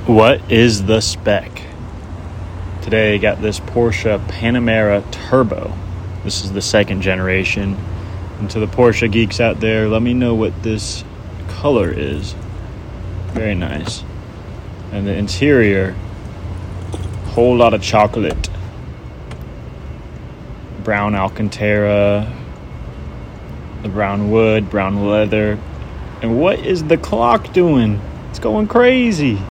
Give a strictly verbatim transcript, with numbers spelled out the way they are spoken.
What is the spec? Today I got this Porsche Panamera Turbo. This is the second generation. And to the Porsche geeks out there, let me know what this color is. Very nice. And the interior, whole lot of chocolate. Brown Alcantara, the brown wood, brown leather. And what is the clock doing? It's going crazy.